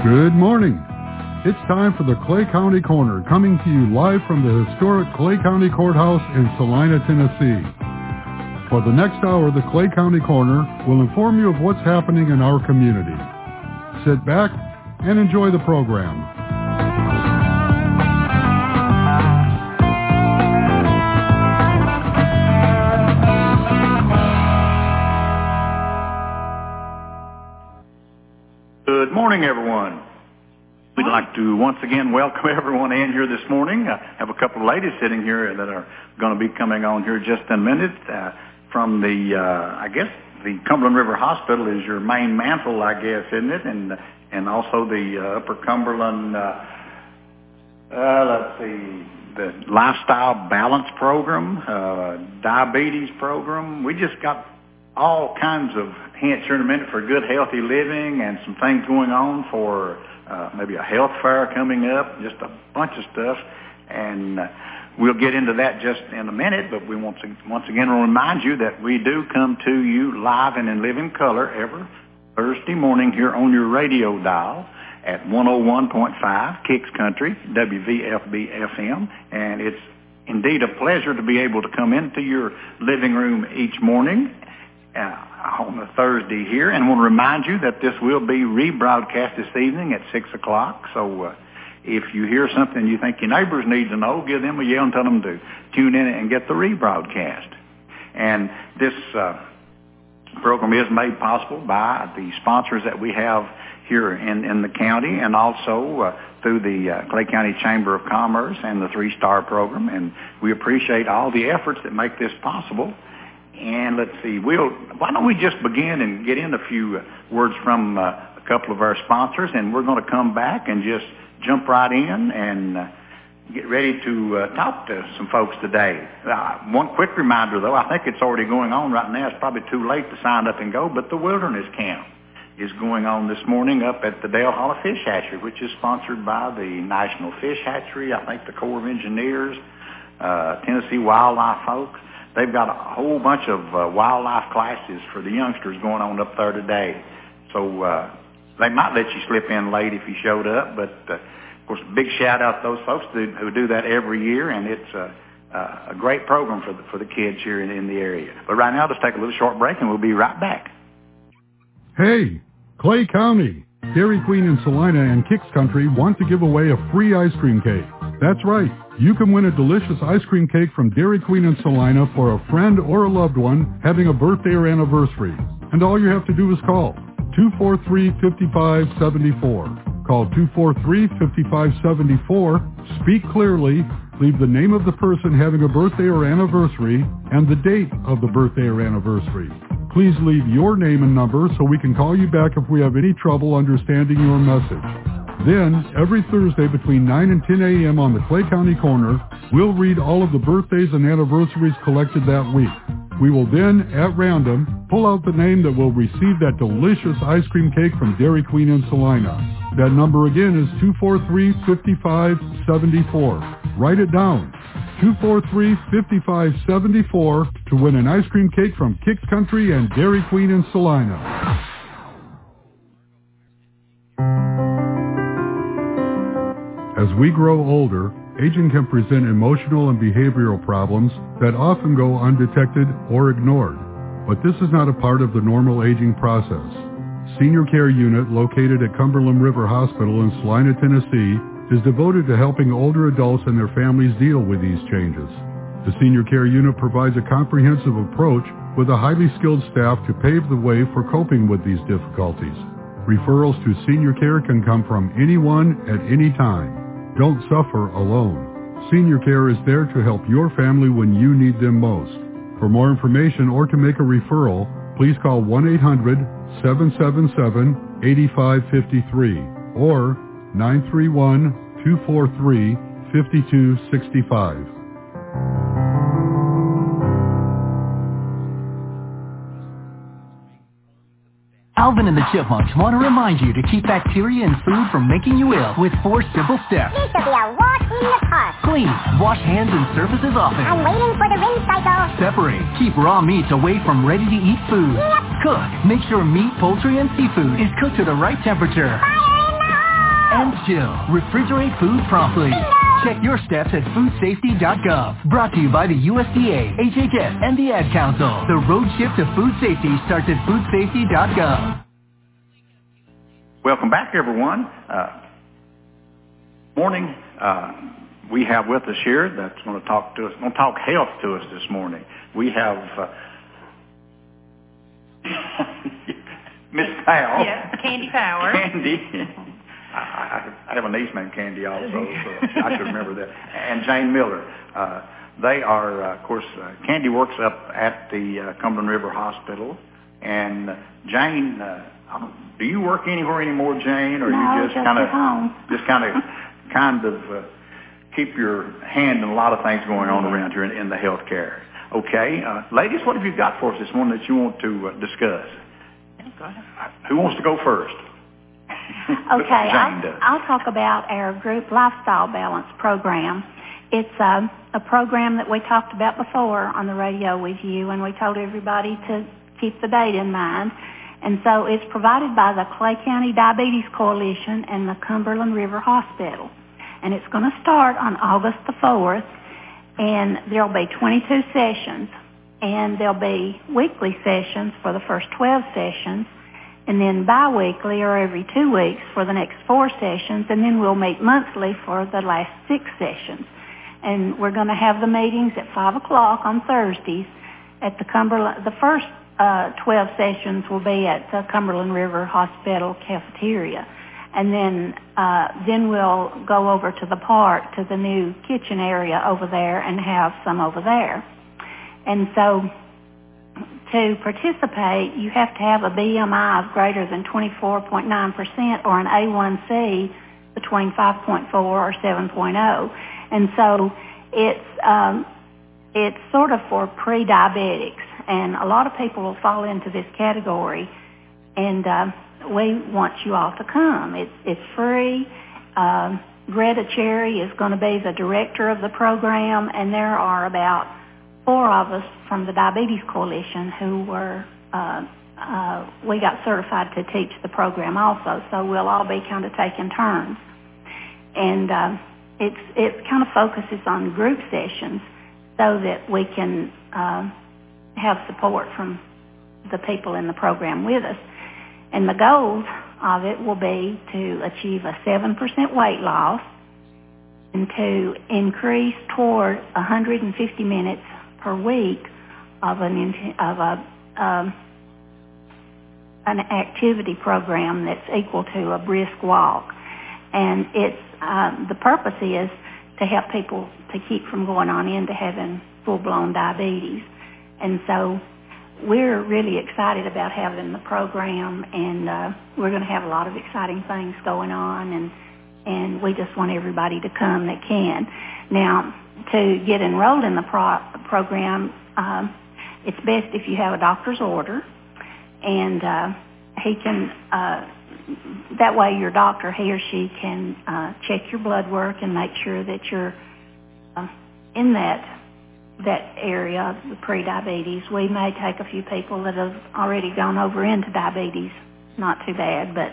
Good morning. It's time for the Clay County Corner, coming to you live from the historic Clay County Courthouse in Salina, Tennessee. For the next hour, the Clay County Corner will inform you of what's happening in our community. Sit back and enjoy the program. Good morning, everyone. We'd like to once again welcome everyone in here this morning. I have a couple of ladies sitting here that are going to be coming on here just in a minute from the, I guess, the Cumberland River Hospital is your main mantle, I guess, isn't it? And also the Upper Cumberland, the Lifestyle Balance Program, Diabetes Program. We just got all kinds of hints here in a minute for good, healthy living and some things going on for maybe a health fair coming up, just a bunch of stuff. And we'll get into that just in a minute, but we once again will remind you that we do come to you live and in living color every Thursday morning here on your radio dial at 101.5 Kicks Country, WVFB-FM. And it's indeed a pleasure to be able to come into your living room each morning on a Thursday here, and we'll remind you that this will be rebroadcast this evening at 6 o'clock. So if you hear something you think your neighbors need to know, give them a yell and tell them to tune in and get the rebroadcast. And this program is made possible by the sponsors that we have here in the county, and also through the Clay County Chamber of Commerce and the 3-Star Program. And we appreciate all the efforts that make this possible. And let's see, why don't we just begin and get in a few words from a couple of our sponsors, and we're going to come back and just jump right in and get ready to talk to some folks today. One quick reminder, though, I think it's already going on right now. It's probably too late to sign up and go, but the Wilderness Camp is going on this morning up at the Dale Hollow Fish Hatchery, which is sponsored by the National Fish Hatchery, I think the Corps of Engineers, Tennessee Wildlife folks. They've got a whole bunch of wildlife classes for the youngsters going on up there today. So they might let you slip in late if you showed up. But, of course, a big shout-out to those folks who do that every year. And it's a great program for the kids here in the area. But right now, let's take a little short break, and we'll be right back. Hey, Clay County, Dairy Queen in Salina and Kicks Country want to give away a free ice cream cake. That's right. You can win a delicious ice cream cake from Dairy Queen in Salina for a friend or a loved one having a birthday or anniversary. And all you have to do is call 243-5574. Call 243-5574, speak clearly, leave the name of the person having a birthday or anniversary, and the date of the birthday or anniversary. Please leave your name and number so we can call you back if we have any trouble understanding your message. Then, every Thursday between 9 and 10 a.m. on the Clay County Corner, we'll read all of the birthdays and anniversaries collected that week. We will then, at random, pull out the name that will receive that delicious ice cream cake from Dairy Queen in Salina. That number again is 243-5574. Write it down. 243-5574 to win an ice cream cake from Kicks Country and Dairy Queen in Salina. As we grow older, aging can present emotional and behavioral problems that often go undetected or ignored. But this is not a part of the normal aging process. Senior Care Unit, located at Cumberland River Hospital in Salina, Tennessee, is devoted to helping older adults and their families deal with these changes. The Senior Care Unit provides a comprehensive approach with a highly skilled staff to pave the way for coping with these difficulties. Referrals to senior care can come from anyone at any time. Don't suffer alone. Senior Care is there to help your family when you need them most. For more information or to make a referral, please call 1-800-777-8553 or 931-243-5265. Alvin and the Chipmunks want to remind you to keep bacteria in food from making you ill with 4 simple steps. This will be a walk in the park. Clean. Wash hands and surfaces often. I'm waiting for the rinse cycle. Separate. Keep raw meats away from ready-to-eat food. Yep. Cook. Make sure meat, poultry, and seafood is cooked to the right temperature. Fire in the hole! and chill. Refrigerate food promptly. Check your steps at foodsafety.gov. Brought to you by the USDA, HHS, and the Ad Council. The road trip to food safety starts at foodsafety.gov. Welcome back, everyone. Morning. We have with us here that's going to talk to us, going to talk health to us this morning. We have Miss Powell. Yes, Candy Power. Candy. I have a niece named Candy also, so I should remember that. And Jane Miller. They are, of course, Candy works up at the Cumberland River Hospital. And Jane, do you work anywhere anymore, Jane, or no, you just kind of home. kind of keep your hand in a lot of things going on around here in the healthcare? Okay, ladies, what have you got for us this morning that you want to discuss? Yeah, go ahead. Who wants to go first? Okay, Jane does. I'll talk about our group lifestyle balance program. It's a program that we talked about before on the radio with you, and we told everybody to keep the date in mind. And so it's provided by the Clay County Diabetes Coalition and the Cumberland River Hospital. And it's going to start on August the 4th, and there'll be 22 sessions. And there'll be weekly sessions for the first 12 sessions, and then bi-weekly or every 2 weeks for the next 4 sessions, and then we'll meet monthly for the last 6 sessions. And we're going to have the meetings at 5 o'clock on Thursdays at the Cumberland. The first 12 sessions will be at the Cumberland River Hospital cafeteria. And then we'll go over to the park, to the new kitchen area over there, and have some over there. And so to participate, you have to have a BMI of greater than 24.9% or an A1C between 5.4 or 7.0. And so it's sort of for pre-diabetics. And a lot of people will fall into this category, and we want you all to come. It's free. Greta Cherry is going to be the director of the program, and there are about 4 of us from the Diabetes Coalition who were, we got certified to teach the program also, so we'll all be kind of taking turns. And it kind of focuses on group sessions so that we can have support from the people in the program with us. And the goals of it will be to achieve a 7% weight loss and to increase toward 150 minutes per week of an activity program that's equal to a brisk walk. And it's the purpose is to help people to keep from going on into having full-blown diabetes. And so we're really excited about having the program, and we're going to have a lot of exciting things going on, and we just want everybody to come that can. Now, to get enrolled in the program, it's best if you have a doctor's order, and he can, that way your doctor, he or she can check your blood work and make sure that you're in that area of the pre-diabetes. We may take a few people that have already gone over into diabetes. Not too bad, but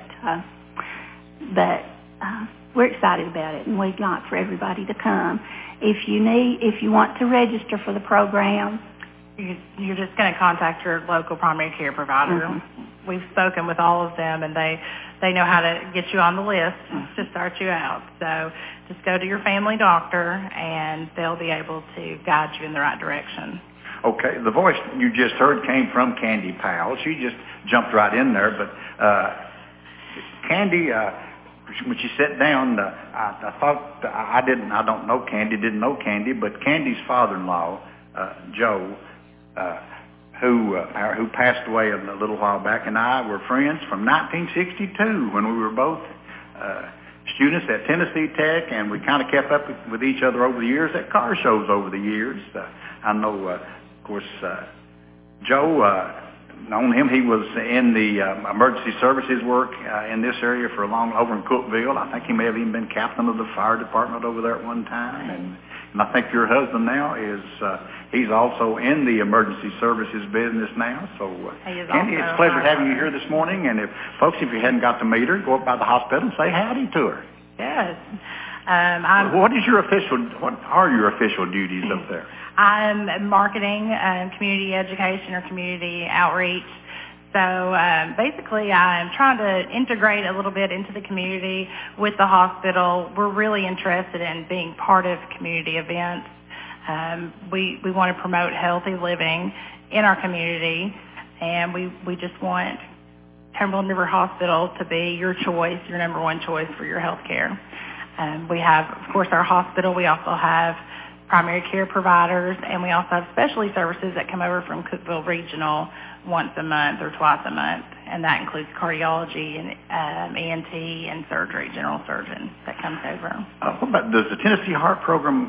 we're excited about it, and we'd like for everybody to come. If you want to register for the program, you're just going to contact your local primary care provider. Mm-hmm. We've spoken with all of them, and they know how to get you on the list to start you out. So just go to your family doctor, and they'll be able to guide you in the right direction. Okay, the voice you just heard came from Candy Powell. She just jumped right in there. But Candy, when she sat down, I thought I don't know Candy, didn't know Candy, but Candy's father-in-law, Joe, who passed away a little while back, and I were friends from 1962 when we were both students at Tennessee Tech, and we kind of kept up with each other over the years at car shows over the years. I know, of course, Joe, known him. He was in the emergency services work in this area for a long, over in Cookeville. I think he may have even been captain of the fire department over there at one time, and I think your husband now is, he's also in the emergency services business now. So, Candy, it's a pleasure having you here this morning. And if you hadn't got to meet her, go up by the hospital and say howdy to her. Yes. What are your official duties up there? I'm marketing, community education or community outreach. So basically I'm trying to integrate a little bit into the community with the hospital. We're really interested in being part of community events. We want to promote healthy living in our community, and we just want Cumberland River Hospital to be your choice, your number one choice for your health care. We have, of course, our hospital. We also have primary care providers, and we also have specialty services that come over from Cookeville Regional once a month or twice a month, and that includes cardiology and ENT and surgery, general surgeon that comes over. What about, does the Tennessee Heart Program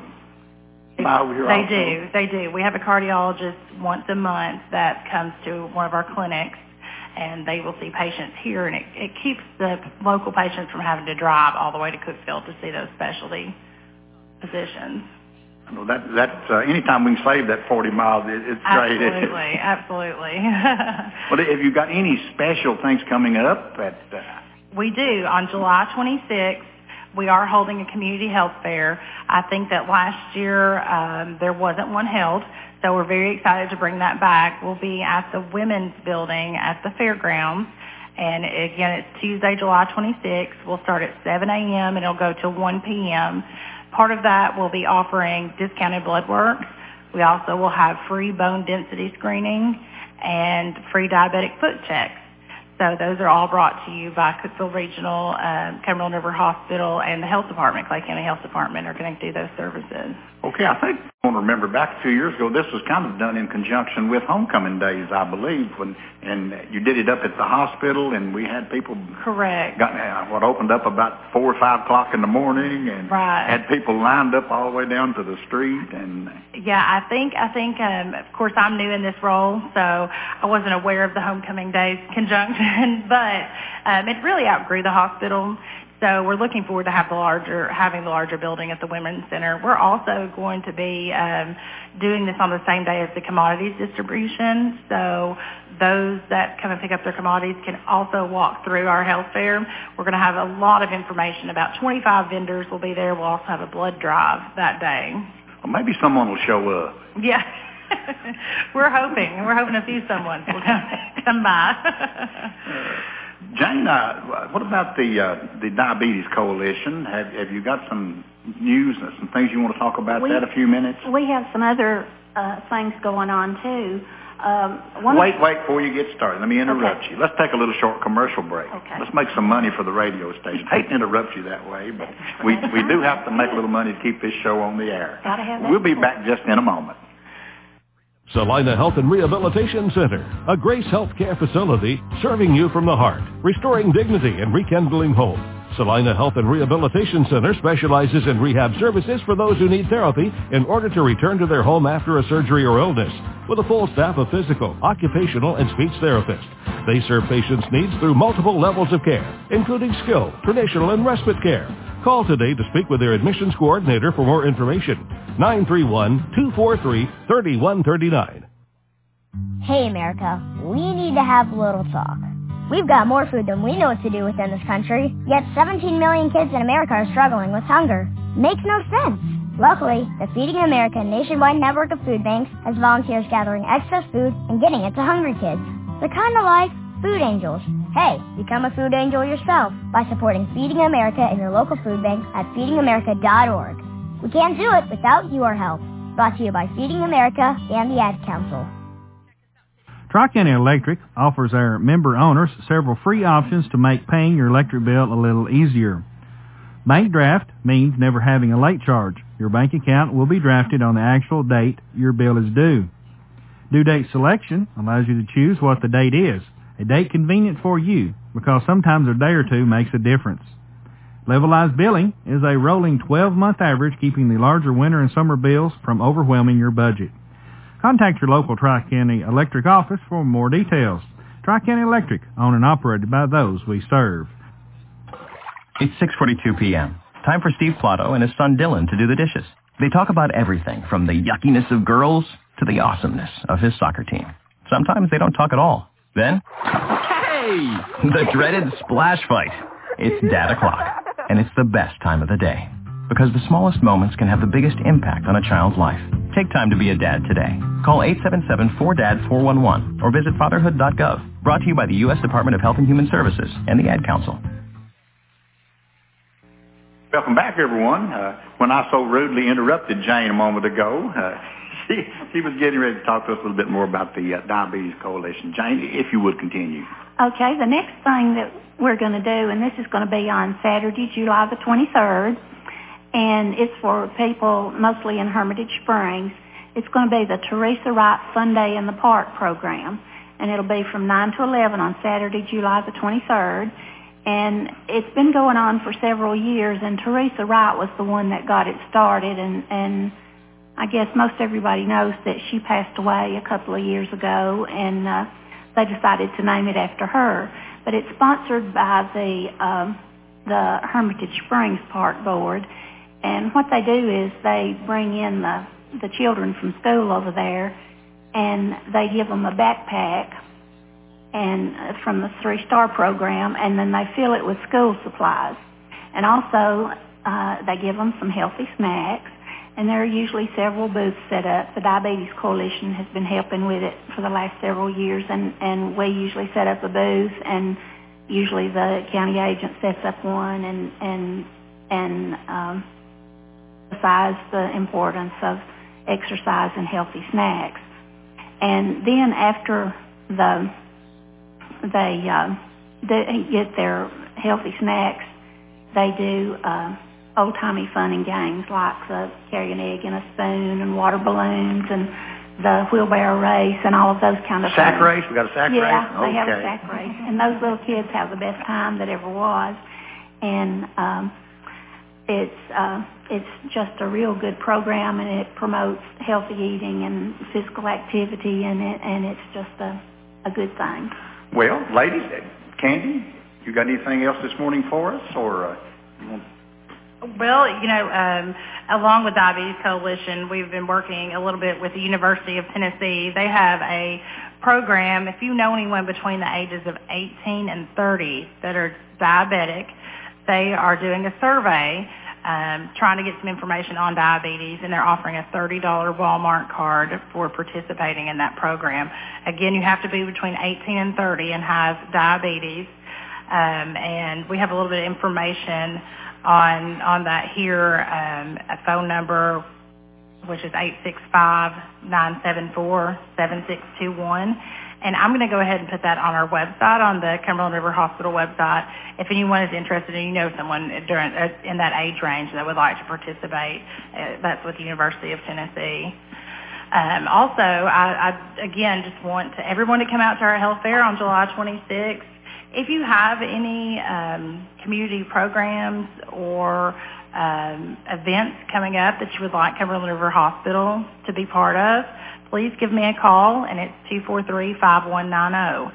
buy over here also? They do. We have a cardiologist once a month that comes to one of our clinics, and they will see patients here, and it keeps the local patients from having to drive all the way to Cookeville to see those specialty physicians. Well, that's anytime we can save that 40 miles, it's great. Absolutely. Well, have you got any special things coming up? We do. On July 26th, we are holding a community health fair. I think that last year there wasn't one held, so we're very excited to bring that back. We'll be at the Women's Building at the fairgrounds. And again, it's Tuesday, July 26th. We'll start at 7 a.m. and it'll go till 1 p.m. Part of that will be offering discounted blood work. We also will have free bone density screening and free diabetic foot checks. So those are all brought to you by Cookeville Regional, Cumberland River Hospital, and the Health Department, Clay County Health Department, are going to do those services. Okay, I think I want to remember back a few years ago, this was kind of done in conjunction with Homecoming Days, I believe, and you did it up at the hospital, and we had people. Correct. Opened up about 4 or 5 o'clock in the morning, and had people lined up all the way down to the street. And yeah, I think, of course, I'm new in this role, so I wasn't aware of the Homecoming Days conjunction, but it really outgrew the hospital. So we're looking forward to having the larger building at the Women's Center. We're also going to be doing this on the same day as the commodities distribution. So those that come and pick up their commodities can also walk through our health fair. We're going to have a lot of information. About 25 vendors will be there. We'll also have a blood drive that day. Well, maybe someone will show up. Yeah. We're hoping a few someone will come by. Jane, what about the Diabetes Coalition? Have you got some news and some things you want to talk about that a few minutes? We have some other things going on, too. Wait, before you get started. Let me interrupt you. Let's take a little short commercial break. Okay. Let's make some money for the radio station. I hate to interrupt you that way, but we do have to make a little money to keep this show on the air. We'll be back just in a moment. Salina Health and Rehabilitation Center, a Grace Healthcare facility serving you from the heart, restoring dignity and rekindling hope. Salina Health and Rehabilitation Center specializes in rehab services for those who need therapy in order to return to their home after a surgery or illness, with a full staff of physical, occupational, and speech therapists. They serve patients' needs through multiple levels of care, including skilled, traditional, and respite care. Call today to speak with their admissions coordinator for more information. 931-243-3139. Hey, America, we need to have a little talk. We've got more food than we know what to do with in this country, yet 17 million kids in America are struggling with hunger. Makes no sense. Luckily, the Feeding America nationwide network of food banks has volunteers gathering excess food and getting it to hungry kids. They're kind of like food angels. Hey, become a food angel yourself by supporting Feeding America in your local food bank at feedingamerica.org. We can't do it without your help. Brought to you by Feeding America and the Ad Council. Tri-County Electric offers our member owners several free options to make paying your electric bill a little easier. Bank draft means never having a late charge. Your bank account will be drafted on the actual date your bill is due. Due date selection allows you to choose what the date is, a date convenient for you, because sometimes a day or two makes a difference. Levelized billing is a rolling 12-month average, keeping the larger winter and summer bills from overwhelming your budget. Contact your local Tri-County Electric office for more details. Tri-County Electric, owned and operated by those we serve. It's 6:42 p.m. Time for Steve Plato and his son Dylan to do the dishes. They talk about everything from the yuckiness of girls to the awesomeness of his soccer team. Sometimes they don't talk at all. Then, hey! The dreaded splash fight. It's Dad o'clock. And And it's the best time of the day. Because the smallest moments can have the biggest impact on a child's life. Take time to be a dad today. Call 877-4DAD-411 or visit fatherhood.gov. Brought to you by the U.S. Department of Health and Human Services and the Ad Council. Welcome back, everyone. When I so rudely interrupted Jane a moment ago, she was getting ready to talk to us a little bit more about the Diabetes Coalition. Jane, if you would continue. Okay, the next thing that we're going to do, and this is going to be on Saturday, July the 23rd, and it's for people mostly in Hermitage Springs. It's going to be the Teresa Wright Fun Day in the Park program, and it'll be from 9 to 11 on Saturday, July the 23rd. And it's been going on for several years, and Teresa Wright was the one that got it started, and I guess most everybody knows that she passed away a couple of years ago, and they decided to name it after her. But it's sponsored by the Hermitage Springs Park Board, and what they do is they bring in the children from school over there, and they give them a backpack and from the 3-Star program, and then they fill it with school supplies. And also, they give them some healthy snacks, and there are usually several booths set up. The Diabetes Coalition has been helping with it for the last several years, and we usually set up a booth, and usually the county agent sets up one and emphasize the importance of exercise and healthy snacks. And then after they get their healthy snacks, they do old-timey fun and games like the carry an egg in a spoon and water balloons and the wheelbarrow race and all of those kind of things. Sack race? We got a sack race? Yeah, they have a sack race. And those little kids have the best time that ever was. And it's just a real good program, and it promotes healthy eating and physical activity, and it's just a good thing. Well, ladies, Candy, you got anything else this morning for us, or you want? Well, along with Diabetes Coalition, we've been working a little bit with the University of Tennessee. They have a program, if you know anyone between the ages of 18 and 30 that are diabetic, they are doing a survey trying to get some information on diabetes, and they're offering a $30 Walmart card for participating in that program. Again, you have to be between 18 and 30 and have diabetes, and we have a little bit of information on that here, a phone number, which is 865-974-7621. And I'm going to go ahead and put that on our website, on the Cumberland River Hospital website. If anyone is interested and you know someone in that age range that would like to participate, that's with the University of Tennessee. Also, I again just want everyone to come out to our health fair on July 26th. If you have any community programs or events coming up that you would like Cumberland River Hospital to be part of, please give me a call, and it's 243-5190.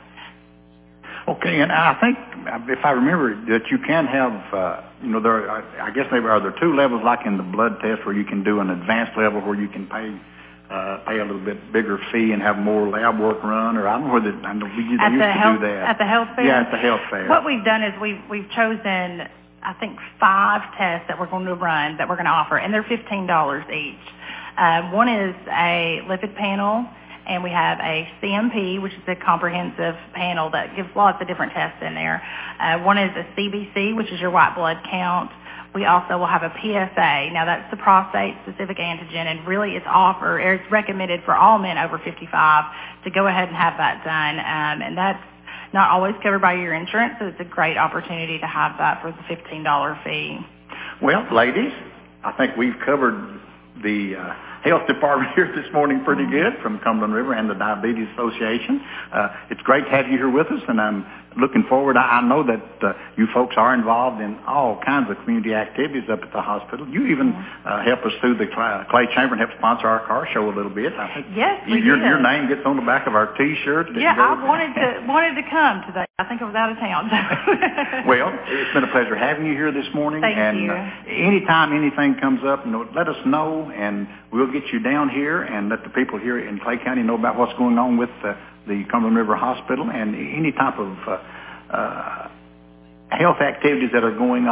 Okay, and I think, if I remember, that you can have, there are, I guess maybe are there two levels, like in the blood test, where you can do an advanced level where you can pay a little bit bigger fee and have more lab work run, or I don't know whether we used to do that. At the health fair? Yeah, at the health fair. What we've done is we've chosen, I think, 5 tests that we're going to run, that we're going to offer, and they're $15 each. One is a lipid panel, and we have a CMP, which is a comprehensive panel that gives lots of different tests in there. One is a CBC, which is your white blood count. We also will have a PSA. Now, that's the prostate-specific antigen, and really it's recommended for all men over 55 to go ahead and have that done. And that's not always covered by your insurance, so it's a great opportunity to have that for the $15 fee. Well, ladies, I think we've covered the health department here this morning pretty good from Cumberland River and the Diabetes Association. It's great to have you here with us, and I'm looking forward. I know that you folks are involved in all kinds of community activities up at the hospital. You even help us through the Clay Chamber and help sponsor our car show a little bit. I think yes, your name gets on the back of our T-shirt. Yeah, I wanted to come today. I think I was out of town. Well, it's been a pleasure having you here this morning. Thank you. Anytime anything comes up, let us know, and we'll get you down here and let the people here in Clay County know about what's going on with the Cumberland River Hospital and any type of health activities that are going on.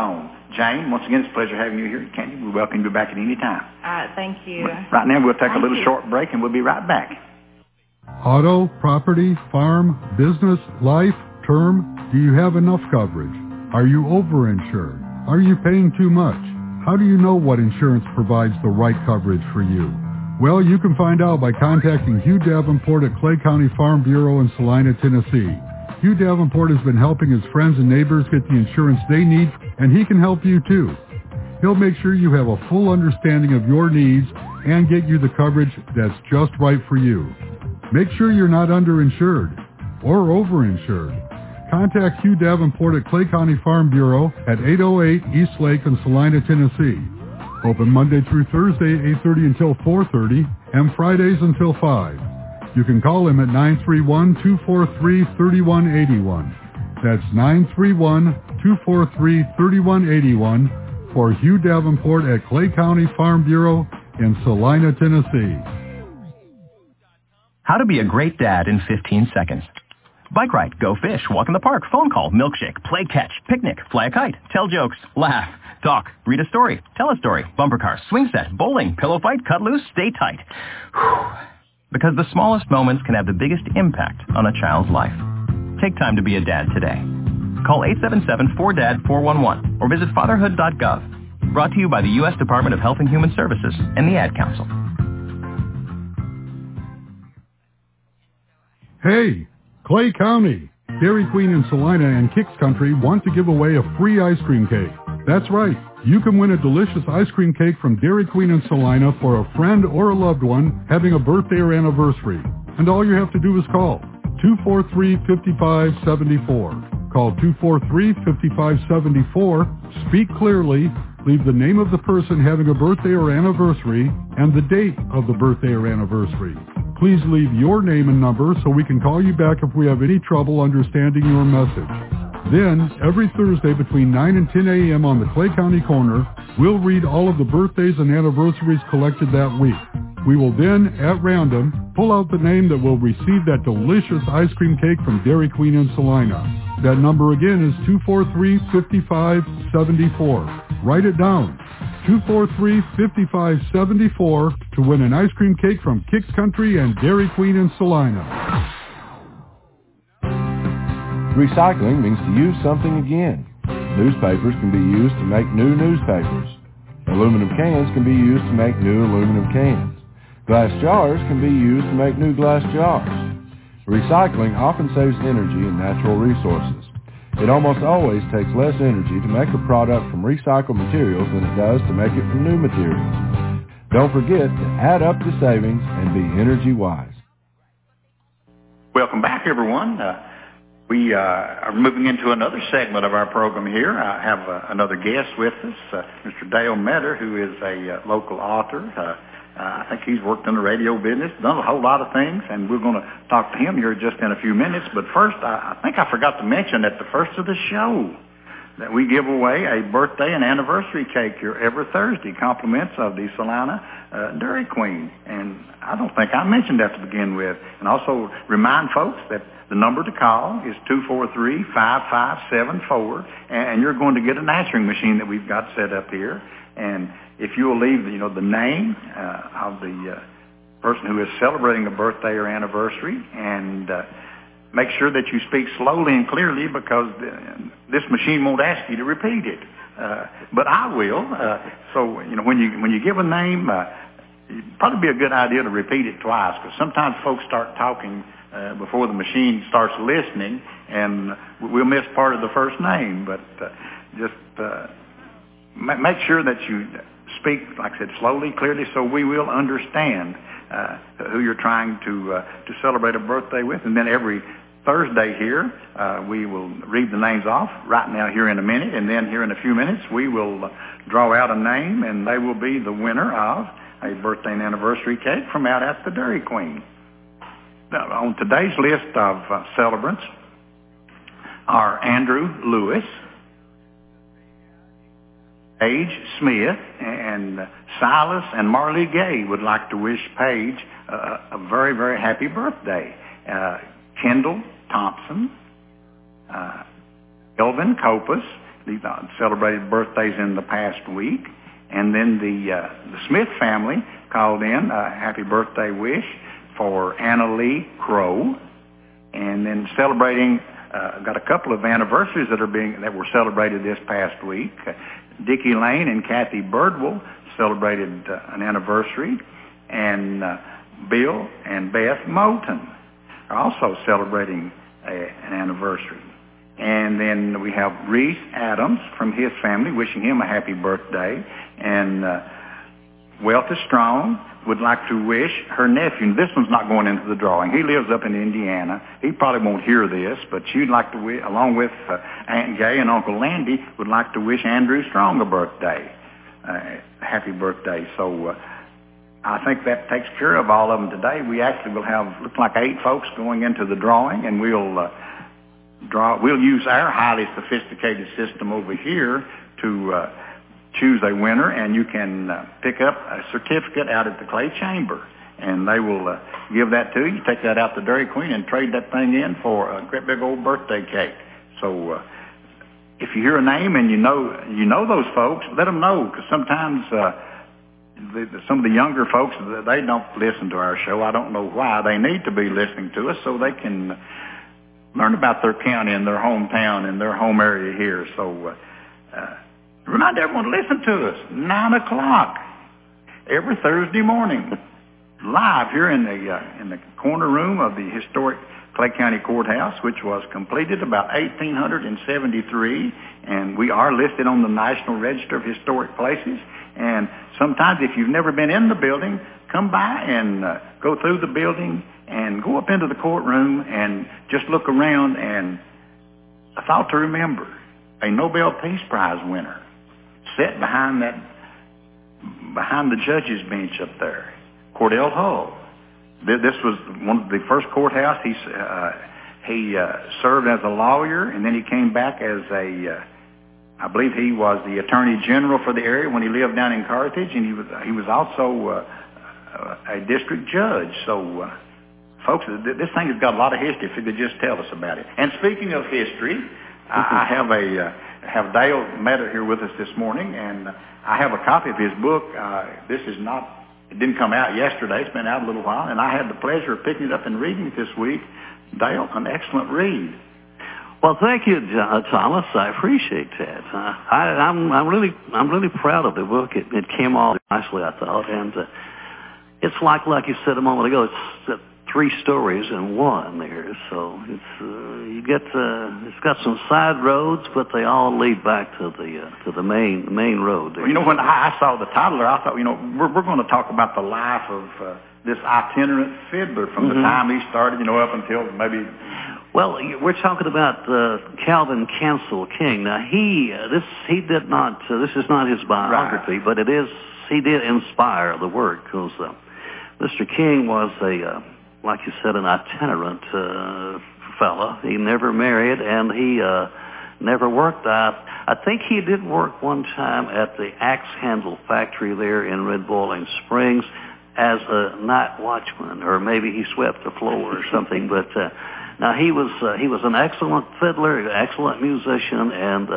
Jane, once again, it's a pleasure having you here, Candy. We welcome you back at any time. All right, thank you. Right now, we'll take a little short break, and we'll be right back. Auto, property, farm, business, life, term, do you have enough coverage? Are you overinsured? Are you paying too much? How do you know what insurance provides the right coverage for you? Well, you can find out by contacting Hugh Davenport at Clay County Farm Bureau in Salina, Tennessee. Hugh Davenport has been helping his friends and neighbors get the insurance they need, and he can help you too. He'll make sure you have a full understanding of your needs and get you the coverage that's just right for you. Make sure you're not underinsured or overinsured. Contact Hugh Davenport at Clay County Farm Bureau at 808 East Lake in Salina, Tennessee. Open Monday through Thursday, 8:30 until 4:30, and Fridays until 5. You can call him at 931-243-3181. That's 931-243-3181 for Hugh Davenport at Clay County Farm Bureau in Salina, Tennessee. How to be a great dad in 15 seconds. Bike ride, go fish, walk in the park, phone call, milkshake, play catch, picnic, fly a kite, tell jokes, laugh, talk, read a story, tell a story, bumper car, swing set, bowling, pillow fight, cut loose, stay tight. Whew. Because the smallest moments can have the biggest impact on a child's life. Take time to be a dad today. Call 877-4DAD-411 or visit fatherhood.gov. Brought to you by the U.S. Department of Health and Human Services and the Ad Council. Hey, Clay County, Dairy Queen in Salina and Kicks Country want to give away a free ice cream cake. That's right. You can win a delicious ice cream cake from Dairy Queen in Salina for a friend or a loved one having a birthday or anniversary. And all you have to do is call 243-5574. Call 243-5574, speak clearly, leave the name of the person having a birthday or anniversary, and the date of the birthday or anniversary. Please leave your name and number so we can call you back if we have any trouble understanding your message. Then, every Thursday between 9 and 10 a.m. on the Clay County Corner, we'll read all of the birthdays and anniversaries collected that week. We will then, at random, pull out the name that will receive that delicious ice cream cake from Dairy Queen in Salina. That number again is 243-5574. Write it down. 243-5574 to win an ice cream cake from Kicks Country and Dairy Queen in Salina. Recycling means to use something again. Newspapers can be used to make new newspapers. Aluminum cans can be used to make new aluminum cans. Glass jars can be used to make new glass jars. Recycling often saves energy and natural resources. It almost always takes less energy to make a product from recycled materials than it does to make it from new materials. Don't forget to add up the savings and be energy wise. Welcome back, everyone. We are moving into another segment of our program here. I have another guest with us, Mr. Dale Metter, who is a local author. I think he's worked in the radio business, done a whole lot of things, and we're going to talk to him here just in a few minutes. But first, I think I forgot to mention at the first of the show that we give away a birthday and anniversary cake here every Thursday, compliments of the Salina Dairy Queen. And I don't think I mentioned that to begin with. And also remind folks that the number to call is 243-5574, and you're going to get an answering machine that we've got set up here. And if you will leave, the name of the person who is celebrating a birthday or anniversary, and make sure that you speak slowly and clearly, because this machine won't ask you to repeat it, but I will. So when you give a name, it'd probably be a good idea to repeat it twice, because sometimes folks start talking before the machine starts listening, and we'll miss part of the first name. But just make sure that you speak, like I said, slowly, clearly, so we will understand who you're trying to celebrate a birthday with. And then every Thursday here, we will read the names off right now here in a minute, and then here in a few minutes we will draw out a name, and they will be the winner of a birthday and anniversary cake from out at the Dairy Queen. Now, on today's list of celebrants are Andrew Lewis, Paige Smith, and Silas and Marley Gay would like to wish Paige a very, very happy birthday. Kendall Thompson, Elvin Copas, These celebrated birthdays in the past week. And then the Smith family called in a happy birthday wish for Anna Lee Crow. And then celebrating, got a couple of anniversaries that were celebrated this past week. Dickie Lane and Kathy Birdwell celebrated an anniversary. And Bill and Beth Moulton are also celebrating an anniversary. And then we have Reese Adams from his family, wishing him a happy birthday. And Welta Strong would like to wish her nephew, this one's not going into the drawing, he lives up in Indiana. He probably won't hear this, but she'd like to wish, along with Aunt Gay and Uncle Landy, would like to wish Andrew Strong a birthday. Happy birthday. So I think that takes care of all of them today. We actually will have, looks like 8 folks going into the drawing, and we'll use our highly sophisticated system over here to choose a winner, and you can pick up a certificate out at the Clay Chamber, and they will give that to you. Take that out to Dairy Queen and trade that thing in for a great big old birthday cake. So if you hear a name and you know those folks, let them know, because sometimes some of the younger folks, they don't listen to our show. I don't know why. They need to be listening to us so they can learn about their county and their hometown and their home area here. So remind everyone to listen to us, 9 o'clock every Thursday morning, live here in the corner room of the historic Clay County Courthouse, which was completed about 1873, and we are listed on the National Register of Historic Places. And sometimes if you've never been in the building, come by and go through the building and go up into the courtroom and just look around. And a thought to remember, a Nobel Peace Prize winner sat behind the judge's bench up there, Cordell Hull. This was one of the first courthouse. He served as a lawyer, and then he came back as I believe he was the Attorney General for the area when he lived down in Carthage, and he was also a district judge. So, folks, this thing has got a lot of history. If you could just tell us about it. And speaking of history, I have Dale Metter here with us this morning, and I have a copy of his book. It didn't come out yesterday. It's been out a little while, and I had the pleasure of picking it up and reading it this week. Dale, an excellent read. Well, thank you, Thomas. I appreciate that. I'm really proud of the book. It came all nicely, I thought, and it's like you said a moment ago. It's 3 stories in one there. So it's got some side roads, but they all lead back to the main road there. Well, when I saw the title there, I thought, we're going to talk about the life of this itinerant fiddler from the time he started, up until maybe. Well, we're talking about Calvin Cancel King. Now he did not. This is not his biography, but it is. He did inspire the work, because Mr. King was like you said, an itinerant fella. He never married, and he never worked. I think he did work one time at the axe handle factory there in Red Boiling Springs as a night watchman, or maybe he swept the floor or something. But now he was an excellent fiddler, excellent musician, and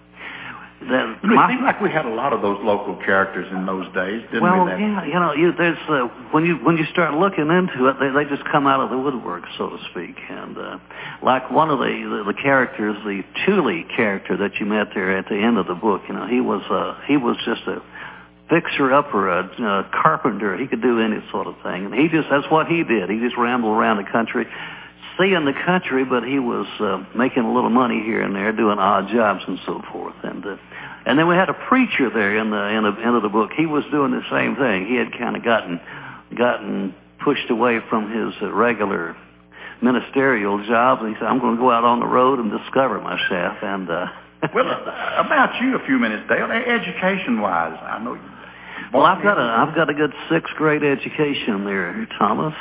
it seemed like we had a lot of those local characters in those days, didn't we? Well, yeah, there's when you start looking into it, they just come out of the woodwork, so to speak. And like one of the characters, the Thule character that you met there at the end of the book, he was just a fixer-upper, a carpenter. He could do any sort of thing, and that's what he did. He just rambled around the country, seeing the country, but he was making a little money here and there, doing odd jobs and so forth. And then we had a preacher there in the end of the book. He was doing the same thing. He had kind of gotten pushed away from his regular ministerial job, and he said, "I'm going to go out on the road and discover myself." And well, about you, a few minutes, Dale. Education-wise, I know. Well, I've got a good 6th grade education there, Thomas.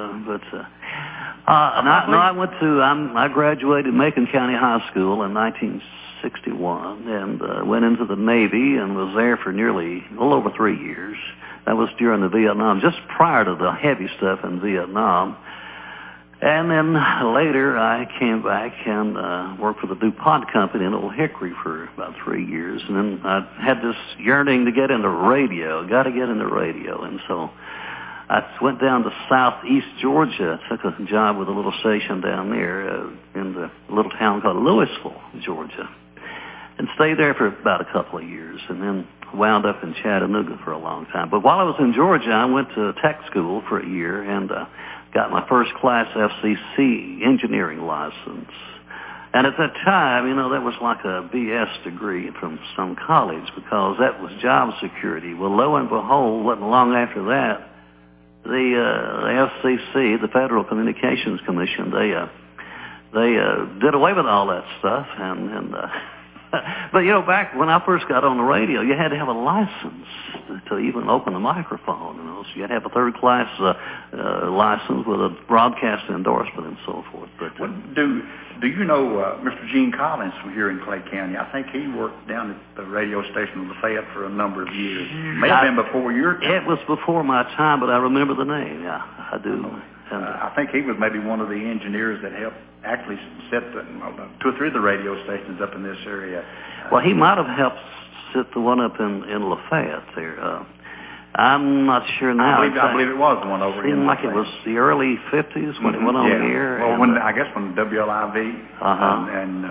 I graduated Macon County High School in 1961 and went into the Navy and was there for nearly a little over 3 years. That was during the Vietnam, just prior to the heavy stuff in Vietnam. And then later I came back and worked for the DuPont company in Old Hickory for about 3 years. And then I had this yearning to get into radio, got to get into radio. And so I went down to southeast Georgia, took a job with a little station down there in the little town called Louisville, Georgia, and stayed there for about a couple of years, and then wound up in Chattanooga for a long time. But while I was in Georgia, I went to tech school for a year and got my first class FCC engineering license. And at that time, you know, that was like a BS degree from some college because that was job security. Well, lo and behold, wasn't long after that, the FCC, the Federal Communications Commission, they did away with all that stuff. But, you know, back when I first got on the radio, you had to have a license to even open the microphone, you know. So you had to have a third-class license with a broadcast endorsement and so forth. But do you know Mr. Gene Collins from here in Clay County? I think he worked down at the radio station of Lafayette for a number of years. May have been before your time. It was before my time, but I remember the name. Yeah, I do. I think he was maybe one of the engineers that helped actually set 2 or 3 of the radio stations up in this area. Well, he might have helped set the one up in Lafayette there. I'm not sure now. I believe it was the one over here. Seemed like it was the early 50s when it went on the air. Well, I guess when WLIV and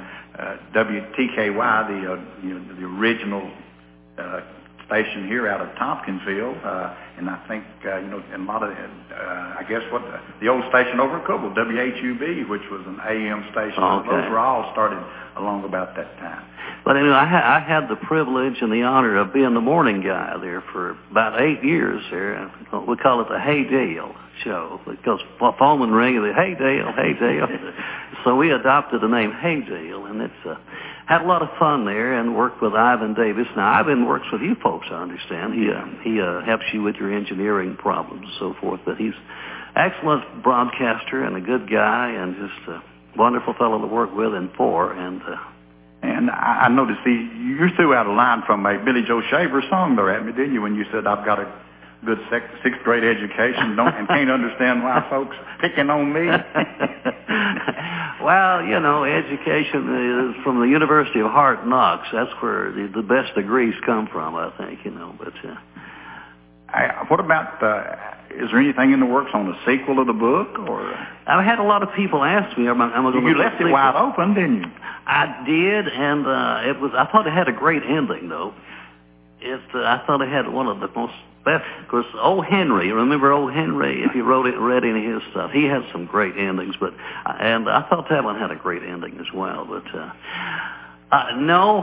WTKY, the original station here out of Tompkinsville, and I think and a lot of I guess the old station over at Coble, WHUB, which was an AM station. Okay. Those were all started along about that time. But anyway, I had the privilege and the honor of being the morning guy there for about 8 years there. We call it the Hey Dale show because phone would ring and Hey Dale, Hey Dale. So we adopted the name Hey Dale, and it's had a lot of fun there and worked with Ivan Davis. Now, Ivan works with you folks, I understand. He helps you with your engineering problems and so forth. But he's an excellent broadcaster and a good guy and just a wonderful fellow to work with and for. And I noticed you threw out a line from a Billy Joe Shaver song there at me, didn't you, when you said, I've got a good 6th grade education and can't understand why folks picking on me? Well, you know, education is from the University of Hard Knocks. That's where the best degrees come from, I think, you know. But what about, is there anything in the works on the sequel of the book? Or I've had a lot of people ask me, am I going to... You left it wide open, didn't you? I did, and I thought it had a great ending, though. I thought it had one of the most best, because O. Henry, remember O. Henry, if you read any of his stuff, he had some great endings, and I thought that one had a great ending as well, but no,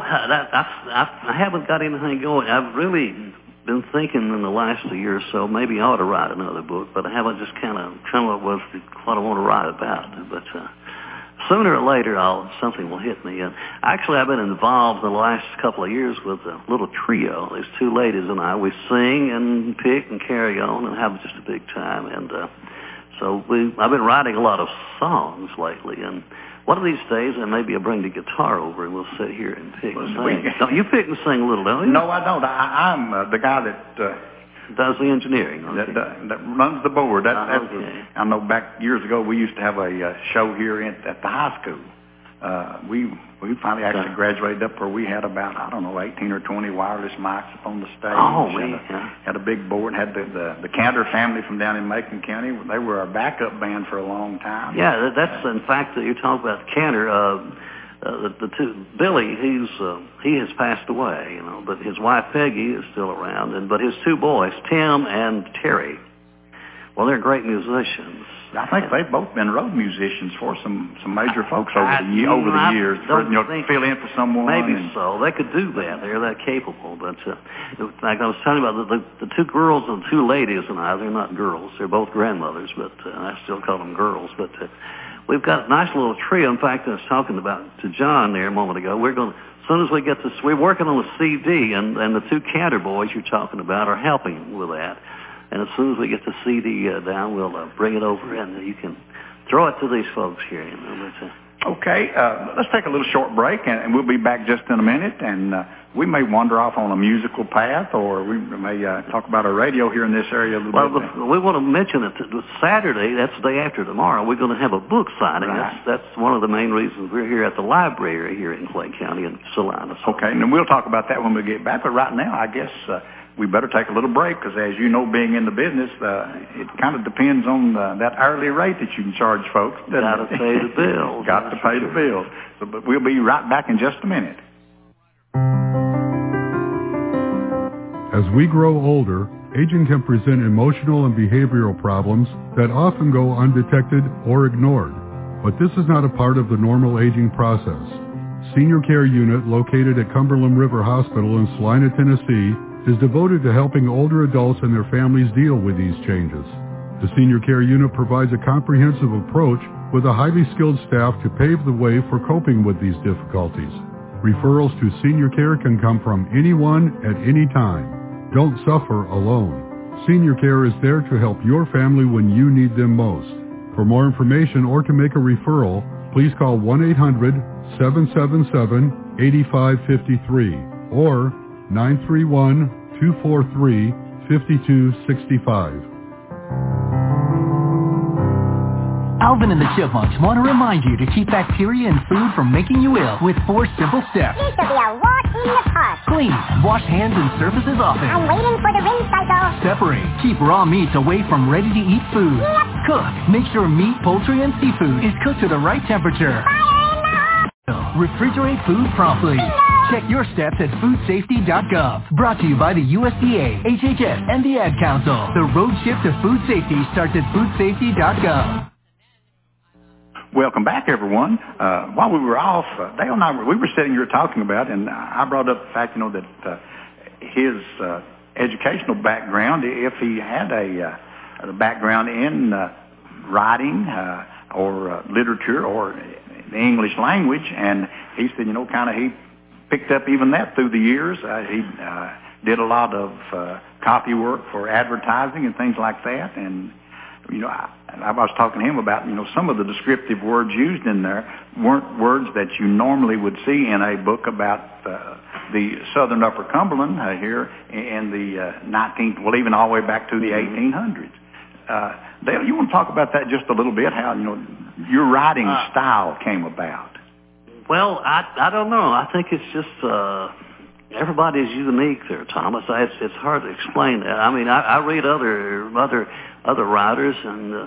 I haven't got anything going. I've really been thinking in the last year or so, maybe I ought to write another book, but I haven't just kind of come up with what I want to write about, but sooner or later, something will hit me. And actually, I've been involved in the last couple of years with a little trio. There's 2 ladies and I. We sing and pick and carry on and have just a big time. And so I've been writing a lot of songs lately. And one of these days, maybe I'll bring the guitar over and we'll sit here and pick and sing. Don't you pick and sing a little, don't you? No, I don't. I'm the guy that... does the engineering. Okay. That runs the board. Okay. I know back years ago we used to have a show here at the high school. We finally actually graduated up where we had about, 18 or 20 wireless mics up on the stage. Oh, had a big board. Had the Cantor family from down in Macon County. They were our backup band for a long time. Yeah, that's in fact that you're talking about Cantor. Billy, he has passed away, you know, but his wife Peggy is still around, but his 2 boys, Tim and Terry, well, they're great musicians. I think they've both been road musicians for some major folks over the years. To fill in for someone. Maybe so. They could do that. They're that capable. But in fact, I was telling you about the 2 girls and 2 ladies and I. They're not girls. They're both grandmothers, but I still call them girls. But we've got a nice little trio. In fact, I was talking to John there a moment ago. As soon as we get this, we're working on a CD, and the 2 Cantor boys you're talking about are helping with that. And as soon as we get the CD down, we'll bring it over, and you can throw it to these folks here. You know, Okay, let's take a little short break, and we'll be back just in a minute, and we may wander off on a musical path, or we may talk about our radio here in this area a little bit. Well, we want to mention that Saturday, that's the day after tomorrow, we're going to have a book signing. Right. That's one of the main reasons we're here at the library here in Clay County in Salina. Okay, and then we'll talk about that when we get back, but right now, I guess we better take a little break, because as you know, being in the business, it kind of depends on that hourly rate that you can charge folks. Got to pay the bills. Got to pay the bills. So, but we'll be right back in just a minute. As we grow older, aging can present emotional and behavioral problems that often go undetected or ignored. But this is not a part of the normal aging process. Senior Care Unit, located at Cumberland River Hospital in Salina, Tennessee, is devoted to helping older adults and their families deal with these changes. The Senior Care Unit provides a comprehensive approach with a highly skilled staff to pave the way for coping with these difficulties. Referrals to senior care can come from anyone at any time. Don't suffer alone. Senior Care is there to help your family when you need them most. For more information or to make a referral, please call 1-800-777-8553 or 931-243-5265. Alvin and the Chipmunks want to remind you to keep bacteria in food from making you ill with 4 simple steps. Needs to be a walk in the park. Clean. Wash hands and surfaces often. I'm waiting for the rinse cycle. Separate. Keep raw meats away from ready-to-eat food. Yep. Cook. Make sure meat, poultry, and seafood is cooked to the right temperature. Refrigerate food promptly. Check your steps at foodsafety.gov. Brought to you by the USDA, HHS, and the Ad Council. The road shift to food safety starts at foodsafety.gov. Welcome back, everyone. While we were off, Dale and I we were sitting here talking about, and I brought up the fact, that his educational background, if he had a background in writing or literature or the English language, and he said, he picked up even that through the years. He did a lot of copy work for advertising and things like that, and I was talking to him about, some of the descriptive words used in there weren't words that you normally would see in a book about the southern Upper Cumberland here in the 19th, well, even all the way back to the 1800s. Dale, you want to talk about that just a little bit, how, your writing style came about? Well, I don't know. I think it's just everybody's unique there, Thomas. It's hard to explain that. I mean, I read other writers, and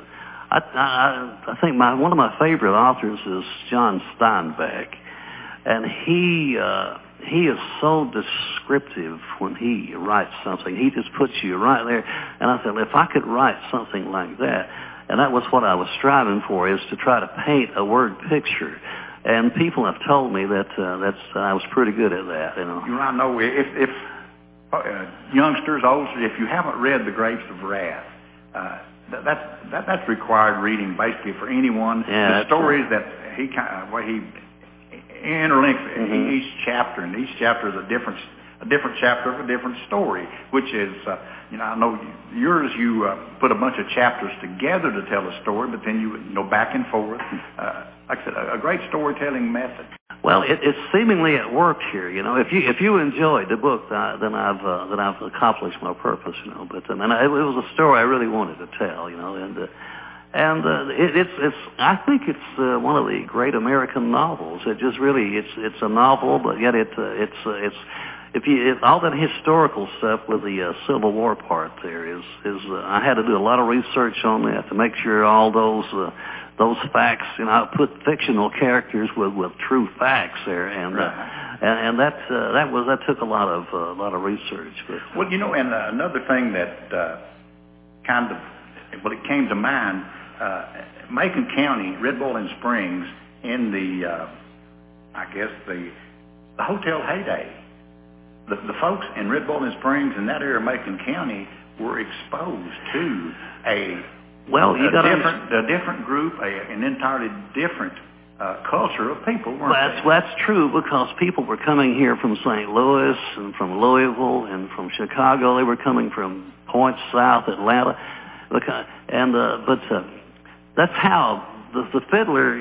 I think one of my favorite authors is John Steinbeck, and he is so descriptive when he writes something. He just puts you right there. And I said, if I could write something like that, and that was what I was striving for, is to try to paint a word picture. And people have told me that I was pretty good at that. I know if youngsters, oldsters, if you haven't read The Grapes of Wrath, that's required reading basically for anyone. Yeah, the stories that he interlinks each chapter, and each chapter is a different chapter of a different story, which is, I know yours, you put a bunch of chapters together to tell a story, but then you back and forth. Like I said, a great storytelling method. Well, it's seemingly it worked here. If you enjoyed the book, then I've accomplished my purpose. But it was a story I really wanted to tell. It's I think it's one of the great American novels. It just really it's a novel, but yet it's all that historical stuff with the Civil War part there is I had to do a lot of research on that to make sure all those facts, I put fictional characters with true facts there, and that took a lot of research. But, well, and another thing that it came to mind, Macon County, Red Bowling Springs, in the hotel heyday, the folks in Red Bowling Springs in that area of Macon County were exposed to a different group, an entirely different culture of people, weren't they? That's true, because people were coming here from St. Louis and from Louisville and from Chicago. They were coming from points south, Atlanta, and but that's how the fiddler,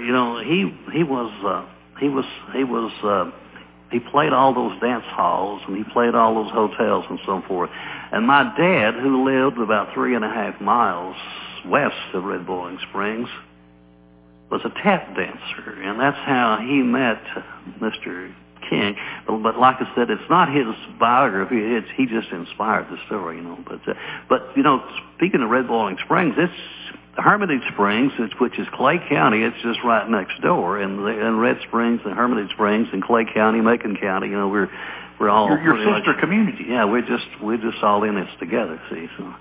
he played all those dance halls and he played all those hotels and so forth. And my dad, who lived about 3.5 miles west of Red Boiling Springs, was a tap dancer, and that's how he met Mr. King. But like I said, it's not his biography. He just inspired the story, But speaking of Red Boiling Springs, it's Hermitage Springs, which is Clay County. It's just right next door, and Red Springs and Hermitage Springs and Clay County, Macon County. We're all your sister community. Yeah, we're just all in this together. See, so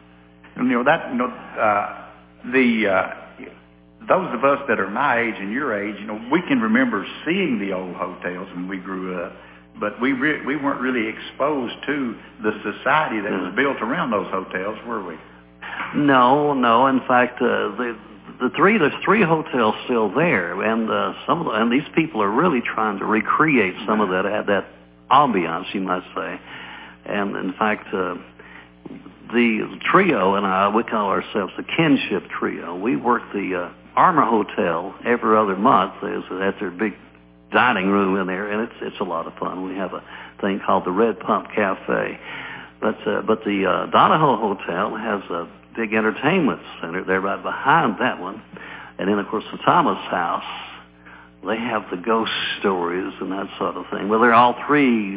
those of us that are my age and your age, we can remember seeing the old hotels when we grew up, but we weren't really exposed to the society that was built around those hotels, were we? No. In fact, there's 3 hotels still there, and and these people are really trying to recreate some of that ambiance, you might say. And in fact, the trio and I, we call ourselves the Kinship Trio. We work the Armour Hotel every other month. That's their big dining room in there, and it's a lot of fun. We have a thing called the Red Pump Cafe. But the Donahoe Hotel has a big entertainment center there right behind that one. And then, of course, the Thomas House, they have the ghost stories and that sort of thing. Well, they're all 3.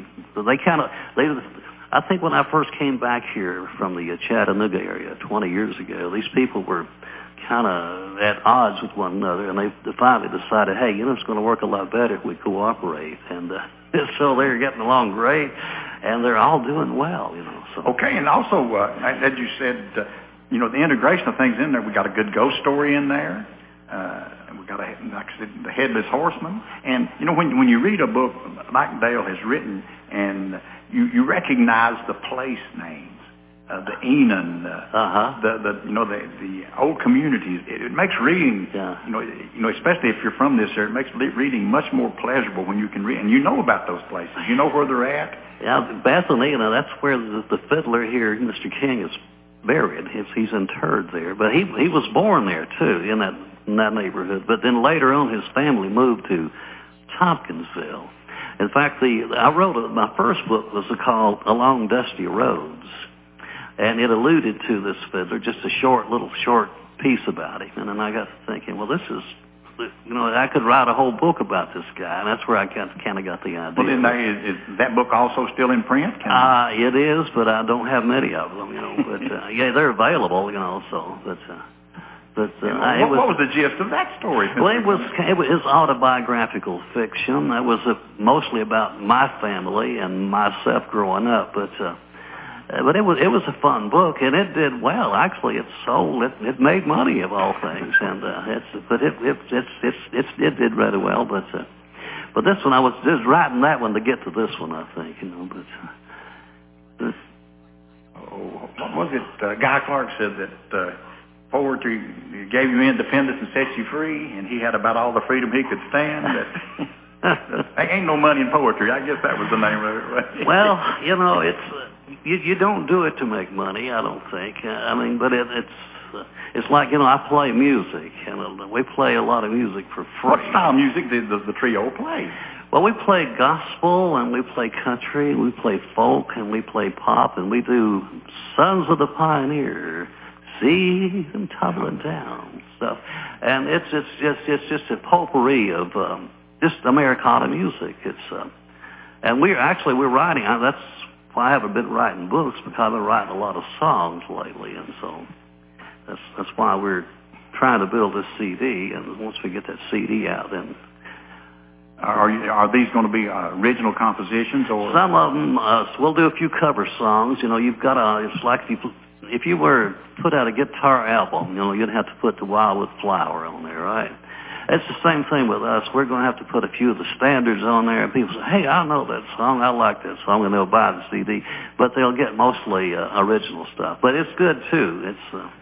I think when I first came back here from the Chattanooga area 20 years ago, these people were kind of at odds with one another, and they finally decided, hey, it's going to work a lot better if we cooperate. And so they're getting along great, and they're all doing well, So. Okay, and also, as you said, the integration of things in there, we got a good ghost story in there. And we got, like I said, the Headless Horseman. And, when you read a book Mike Dale has written, and you recognize the place names, the Enon, the old communities. It makes reading, especially if you're from this area, it makes reading much more pleasurable when you can read, and you know about those places. You know where they're at. Yeah, Bethany, that's where the fiddler here, Mr. King, is buried. He's interred there, but he was born there too, in that neighborhood. But then later on, his family moved to Tompkinsville. In fact, I wrote my first book was called Along Dusty Roads, and it alluded to this fiddler, just a short piece about him. And then I got to thinking, well, this is, I could write a whole book about this guy, and that's where I kind of got the idea. Well, then is that book also still in print? It is, but I don't have many of them, But yeah, they're available, So, what was the gist of that story? Well, it was autobiographical fiction. It was mostly about my family and myself growing up, but it was a fun book, and it did well. Actually, it sold. It made money of all things, and it did rather well. But this one, I was just writing that one to get to this one, I think. What was it? Guy Clark said that. Poetry gave you independence and set you free, and he had about all the freedom he could stand. There ain't no money in poetry. I guess that was the name of it. Well, it's you don't do it to make money, I don't think. But it's like I play music, and we play a lot of music for free. What style of music did the trio play? Well, we play gospel, and we play country, and we play folk, and we play pop, and we do Sons of the Pioneer. See them tumbling down stuff, and it's just a potpourri of just Americana music. And we're writing. That's why I haven't been writing books, because I've been writing a lot of songs lately, and so that's why we're trying to build this CD. And once we get that CD out, then are these going to be original compositions, or some of them? We'll do a few cover songs. You've got it's like if you were to put out a guitar album, you'd have to put the Wildwood Flower on there, right? It's the same thing with us. We're going to have to put a few of the standards on there, and people say, hey, I know that song, I like that song, and they'll buy the CD, but they'll get mostly original stuff. But it's good, too.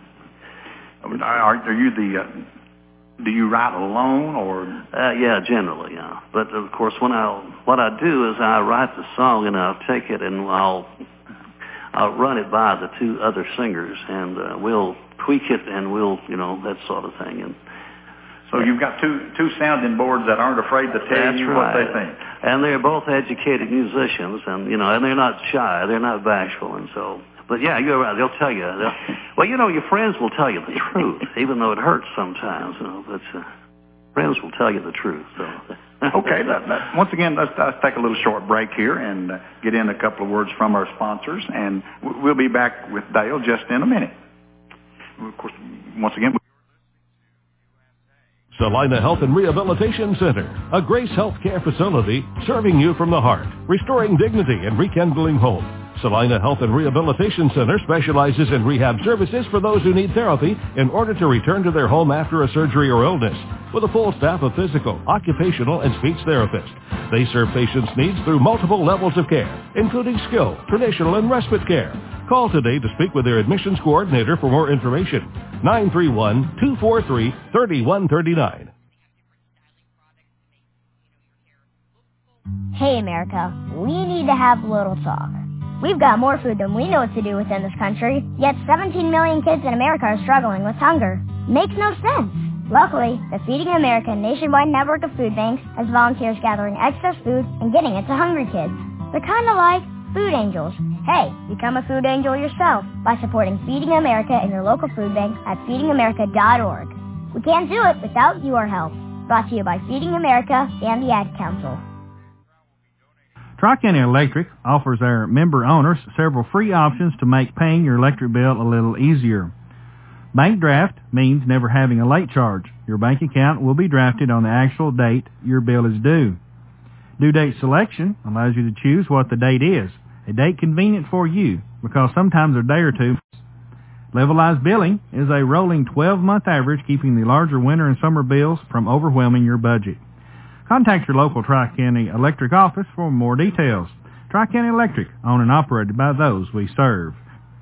Do you write alone, or? Yeah, generally, yeah. But, of course, what I do is I write the song, and I'll take it, and I'll run it by the 2 other singers, and we'll tweak it, and we'll, that sort of thing. And So you've got two sounding boards that aren't afraid to tell you what they think. And they're both educated musicians, and and they're not shy, they're not bashful, and so. But yeah, you're right. They'll tell you. Well, your friends will tell you the truth, even though it hurts sometimes. But friends will tell you the truth. So. Okay. Once again, let's take a little short break here and get in a couple of words from our sponsors, and we'll be back with Dale just in a minute. Of course, once again. Salina Health and Rehabilitation Center, a Grace Healthcare facility serving you from the heart, restoring dignity and rekindling hope. Salina Health and Rehabilitation Center specializes in rehab services for those who need therapy in order to return to their home after a surgery or illness, with a full staff of physical, occupational, and speech therapists. They serve patients' needs through multiple levels of care, including skilled, traditional, and respite care. Call today to speak with their admissions coordinator for more information. 931-243-3139. Hey, America, we need to have a little talk. We've got more food than we know what to do with in this country, yet 17 million kids in America are struggling with hunger. Makes no sense. Luckily, the Feeding America nationwide network of food banks has volunteers gathering excess food and getting it to hungry kids. They're kind of like food angels. Hey, become a food angel yourself by supporting Feeding America in your local food bank at feedingamerica.org. We can't do it without your help. Brought to you by Feeding America and the Ad Council. Tri-County Electric offers our member owners several free options to make paying your electric bill a little easier. Bank draft means never having a late charge. Your bank account will be drafted on the actual date your bill is due. Due date selection allows you to choose what the date is, a date convenient for you, because sometimes a day or two. Levelized billing is a rolling 12-month average, keeping the larger winter and summer bills from overwhelming your budget. Contact your local Tri-County Electric office for more details. Tri-County Electric, owned and operated by those we serve.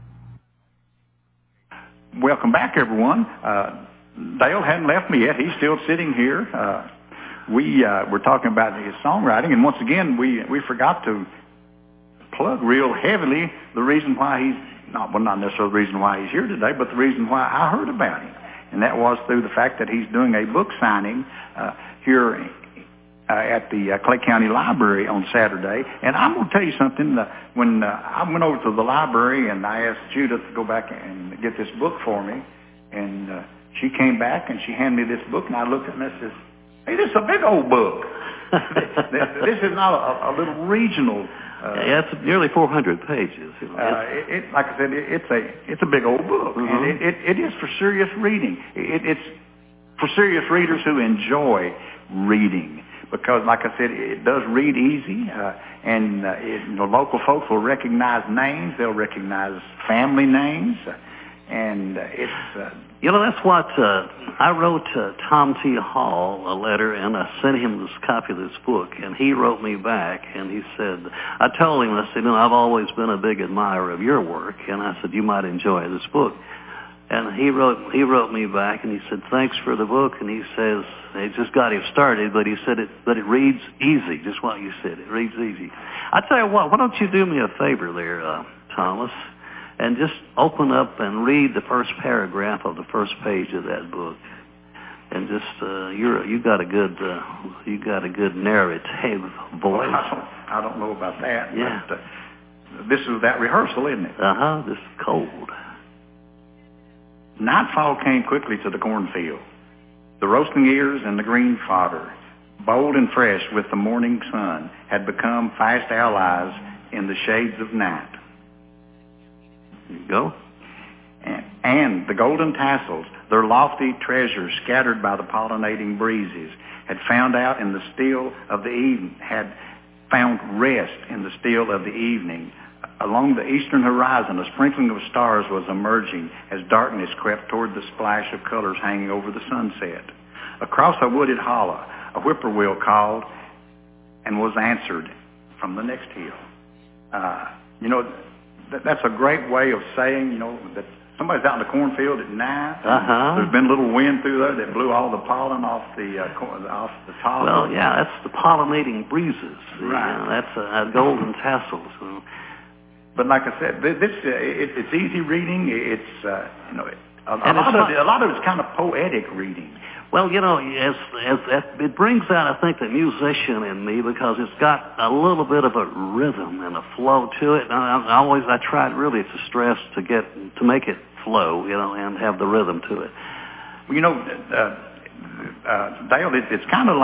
Welcome back, everyone. Dale hadn't left me yet. He's still sitting here. We were talking about his songwriting, and once again, we forgot to plug real heavily the reason why he's not necessarily the reason why he's here today, but the reason why I heard about him, and that was through the fact that he's doing a book signing here at the Clay County Library on Saturday. And I'm going to tell you something. When I went over to the library and I asked Judith to go back and get this book for me, and she came back and she handed me this book, and I looked at it and I said, "Hey, this is a big old book." This is not a little regional. Yeah, it's nearly 400 pages. Like I said, it's a big old book, and it is for serious reading. It's for serious readers who enjoy reading. Because, like I said, it does read easy, and local folks will recognize names. They'll recognize family names, and it's... that's what I wrote Tom T. Hall a letter, and I sent him this copy of this book, and he wrote me back, and he said, I told him, I said, I've always been a big admirer of your work, and I said, you might enjoy this book. And he wrote me back, and he said, thanks for the book, and he says, it just got him started, but he said it reads easy, just what you said. It reads easy. I tell you what, why don't you do me a favor there, Thomas, and just open up and read the first paragraph of the first page of that book, and just you got a good narrative voice. I don't know about that. Yeah. But, this is that rehearsal, isn't it? This is cold. Nightfall came quickly to the cornfield. The roasting ears and the green fodder, bold and fresh with the morning sun, had become fast allies in the shades of night. There you go. And the golden tassels, their lofty treasures scattered by the pollinating breezes, had found rest in the still of the evening. Along the eastern horizon, a sprinkling of stars was emerging as darkness crept toward the splash of colors hanging over the sunset. Across a wooded hollow, a whippoorwill called and was answered from the next hill. That's a great way of saying, that somebody's out in the cornfield at night. There's been a little wind through there that blew all the pollen off the top. Well, yeah, that's the pollinating breezes. Right. That's golden tassels. But like I said, it's easy reading. It's a lot of it's kind of poetic reading. Well, it brings out, I think, the musician in me because it's got a little bit of a rhythm and a flow to it. And I tried really to stress to make it flow, and have the rhythm to it. Well, Dale, it's kind of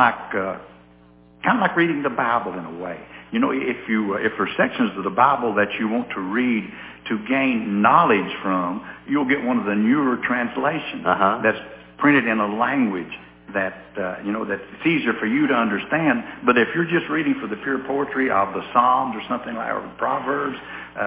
like reading the Bible in a way. If there's sections of the Bible that you want to read to gain knowledge from, you'll get one of the newer translations that's printed in a language that that it's easier for you to understand. But if you're just reading for the pure poetry of the Psalms or something like, or Proverbs,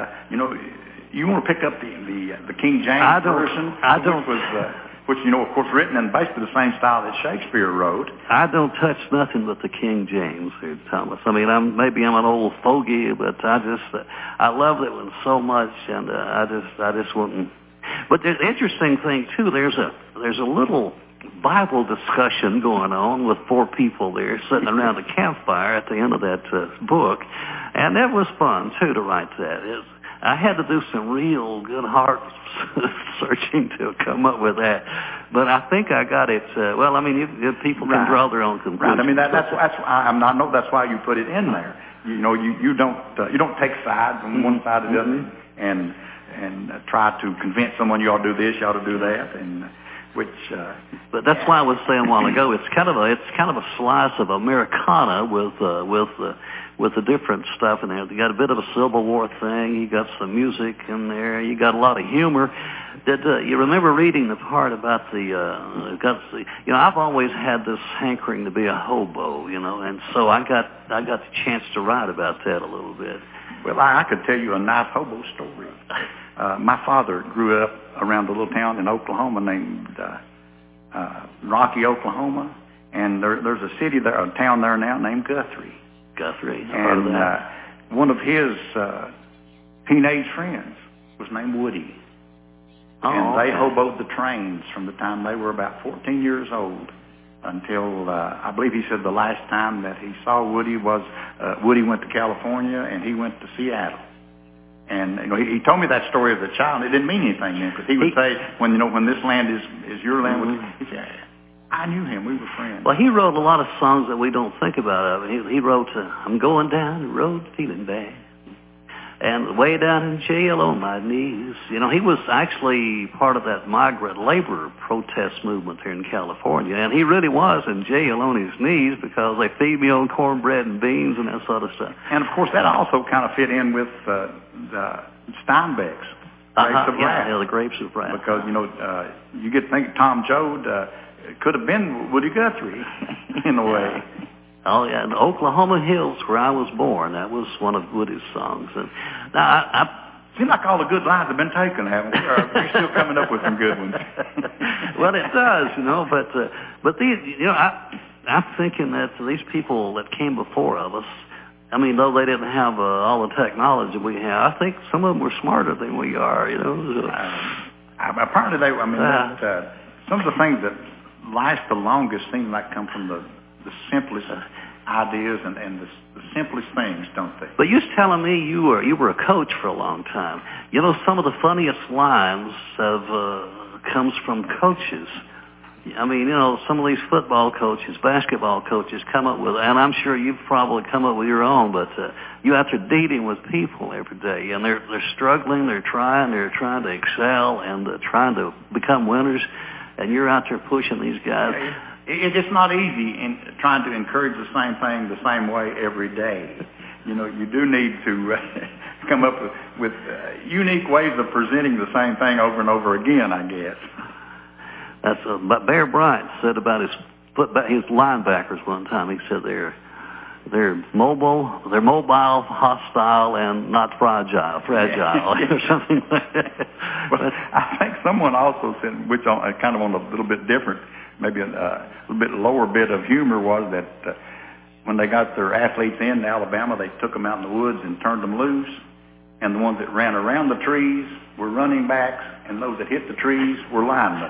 you want to pick up the King James version, which of course, written in basically the same style that Shakespeare wrote. I don't touch nothing but the King James here, Thomas. I mean, maybe I'm an old fogey, but I loved it one so much, and I just wouldn't. But the interesting thing too, there's a little Bible discussion going on with 4 people there sitting around a campfire at the end of that book, and that was fun too to write that. I had to do some real good heart searching to come up with that, but I think I got it. People can draw their own conclusions. Right. I mean, I know that's why you put it in there. You don't take sides on one side or the other and try to convince someone you ought to do this, you ought to do that, and But that's why I was saying a while ago. It's kind of a slice of Americana with the different stuff in there. You got a bit of a Civil War thing. You got some music in there. You got a lot of humor. You remember reading the part about I've always had this hankering to be a hobo, and so I got the chance to write about that a little bit. Well, I could tell you a nice hobo story. My father grew up around a little town in Oklahoma named Rocky, Oklahoma, and there's a city there, a town there now named Guthrie. And one of his teenage friends was named Woody. And they hoboed the trains from the time they were about 14 years old until, I believe he said the last time that he saw Woody was, Woody went to California and he went to Seattle. And he told me that story as a child. It didn't mean anything then, because he would say, when this land is your land, he said, I knew him. We were friends. Well, he wrote a lot of songs that we don't think about. He wrote, I'm going down the road feeling bad, and way down in jail on my knees. He was actually part of that migrant labor protest movement here in California, and he really was in jail on his knees because they feed me on cornbread and beans and that sort of stuff. And, of course, that also kind of fit in with the Steinbeck's Grapes of Wrath. Yeah, the Grapes of Wrath. Because, you get to think Tom Joad could have been Woody Guthrie in a way. Oh, yeah, in Oklahoma Hills, where I was born. That was one of Woody's songs. And now, I seems like all the good lines have been taken, haven't we? We're still coming up with some good ones. Well, it does, but these, I'm thinking that these people that came before of us, I mean, though they didn't have all the technology we have, I think some of them were smarter than we are, Apparently some of the things that last the longest seem like come from the simplest ideas and the simplest things, don't they? But you was telling me you were a coach for a long time. Some of the funniest lines comes from coaches. I mean, some of these football coaches, basketball coaches come up with, and I'm sure you've probably come up with your own, but you're out there dealing with people every day, and they're struggling, they're trying to excel and trying to become winners, and you're out there pushing these guys. It's not easy in trying to encourage the same thing the same way every day. You do need to come up with unique ways of presenting the same thing over and over again, I guess. That's what Bear Bryant said about his linebackers one time. He said they're mobile, hostile, and not fragile or something like that. Well, I think someone also said, which kind of on a little bit different, maybe a little bit lower bit of humor, was that when they got their athletes in Alabama, they took them out in the woods and turned them loose, and the ones that ran around the trees were running backs, and those that hit the trees were linemen.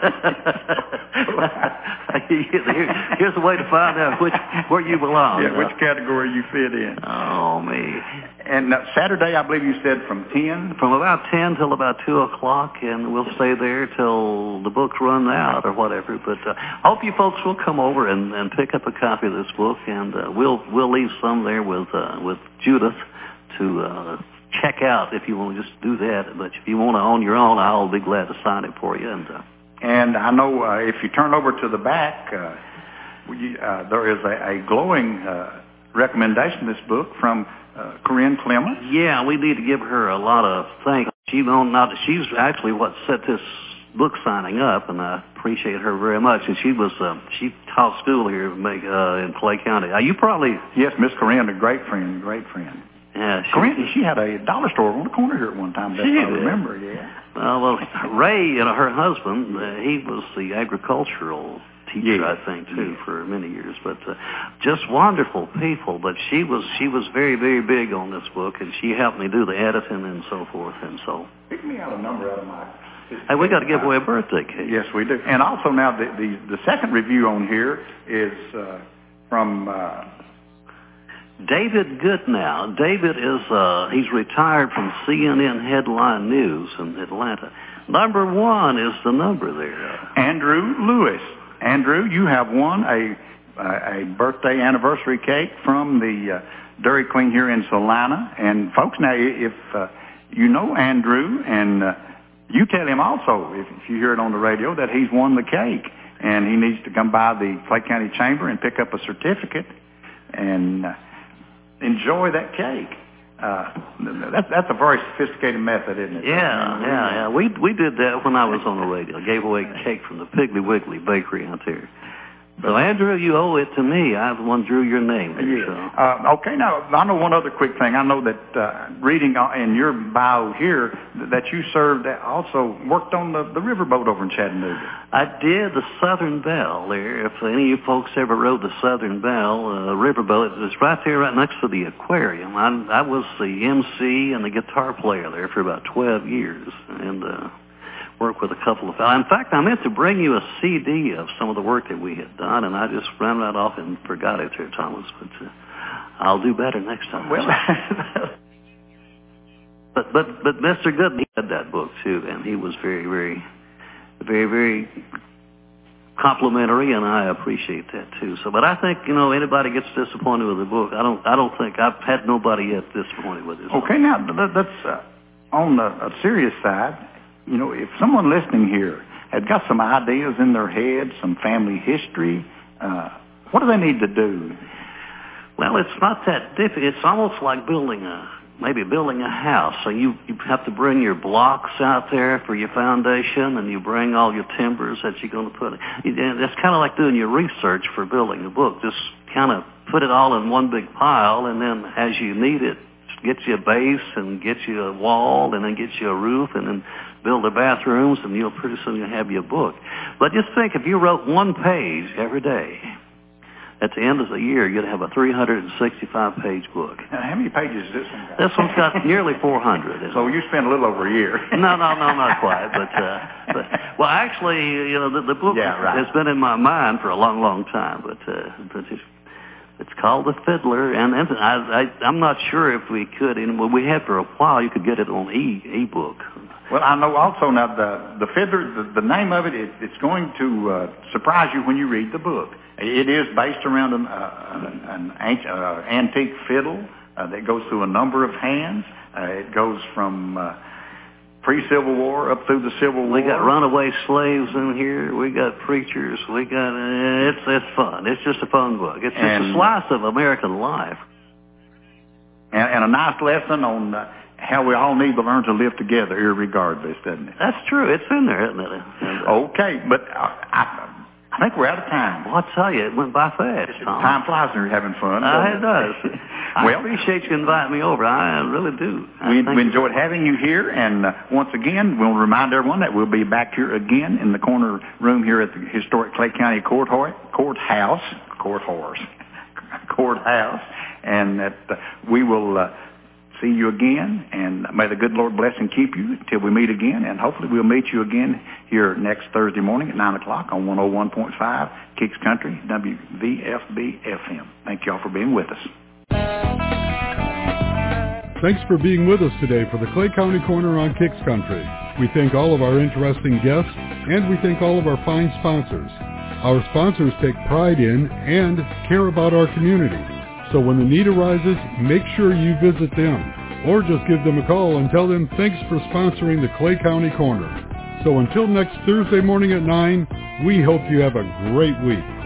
Here's a way to find out where you belong. Yeah, which category you fit in. Oh, me. And Saturday, I believe you said from 10? From about 10 till about 2 o'clock, and we'll stay there till the book runs out or whatever. But hope you folks will come over and pick up a copy of this book, and we'll leave some there with Judith to check out if you want to just do that. But if you want to on your own, I'll be glad to sign it for you. And I know if you turn over to the back, there is a glowing recommendation of this book from Corinne Clements. Yeah, we need to give her a lot of thanks. She's actually what set this book signing up, and I appreciate her very much. And she taught school here in Clay County. You probably... Yes, Miss Corinne, a great friend. Yeah, Corinne, she had a dollar store on the corner here at one time. That's what I remember, yeah. Well, Ray, her husband, he was the agricultural teacher, I think, too, for many years. But just wonderful people. But she was very, very big on this book, and she helped me do the editing and so forth. And so, pick me out a number out of my. Hey, we got to give away a birthday cake. Yes, we do. And also now the second review on here is from David Goodnow. David is he's retired from CNN Headline News in Atlanta. Number 1 is the number there. Andrew Lewis. Andrew, you have won a birthday anniversary cake from the Dairy Queen here in Salina. And folks, now if you know Andrew, and you tell him also, if you hear it on the radio, that he's won the cake, and he needs to come by the Clay County Chamber and pick up a certificate and enjoy that cake. That's a very sophisticated method, isn't it? Yeah. We did that when I was on the radio. Gave away cake from the Piggly Wiggly bakery out there. So, Andrew, you owe it to me. I the one drew your name there. Yeah. Okay, now, I know one other quick thing. I know that reading in your bio here that you served, also worked on the riverboat over in Chattanooga. I did the Southern Belle there. If any of you folks ever rode the Southern Belle riverboat, it was right there right next to the aquarium. I was the MC and the guitar player there for about 12 years. And work with a couple of fellows. In fact, I meant to bring you a CD of some of the work that we had done, and I just ran right off and forgot it there, Thomas. But I'll do better next time. Well, but Mr. Gooden, he had that book too, and he was very, very, very, very complimentary, and I appreciate that too. So, but I think anybody gets disappointed with the book. I don't think I've had nobody yet disappointed with this. Okay, now that's on a serious side. If someone listening here had got some ideas in their head, some family history, what do they need to do? Well, it's not that difficult. It's almost like building a house. So you have to bring your blocks out there for your foundation, and you bring all your timbers that you're going to put. It's kind of like doing your research for building a book. Just kind of put it all in one big pile, and then as you need it, get you a base and get you a wall and then get you a roof and then build the bathrooms, and pretty soon you'll have your book. But just think, if you wrote one page every day, at the end of the year, you'd have a 365-page book. Now, how many pages is this one got? This one's got nearly 400. So you spent a little over a year. No, not quite. But well, actually, the book has been in my mind for a long, long time. But it's called The Fiddler, and I'm not sure if we could. We had for a while. You could get it on e-book. Well, I know also now the Fiddler, the name of it's going to surprise you when you read the book. It is based around an antique fiddle that goes through a number of hands. It goes from pre-Civil War up through the Civil War. We got runaway slaves in here. We got preachers. We got it's fun. It's just a fun book. It's just a slice of American life. And a nice lesson on how we all need to learn to live together, irregardless, doesn't it? That's true. It's in there, isn't it? Okay, but I think we're out of time. Well, I tell you, it went by fast, Tom. Time flies when you're having fun. It does. I appreciate you inviting me over. I really do. We enjoyed having you here, and once again, we'll remind everyone that we'll be back here again in the corner room here at the historic Clay County Courthouse, and that we will see you again, and may the good Lord bless and keep you till we meet again, and hopefully we'll meet you again here next Thursday morning at 9 o'clock on 101.5 Kicks Country, WVFB FM. Thank you all for being with us. Thanks for being with us today for the Clay County Corner on Kicks Country. We thank all of our interesting guests, and we thank all of our fine sponsors. Our sponsors take pride in and care about our community. So when the need arises, make sure you visit them, or just give them a call and tell them thanks for sponsoring the Clay County Corner. So until next Thursday morning at 9, we hope you have a great week.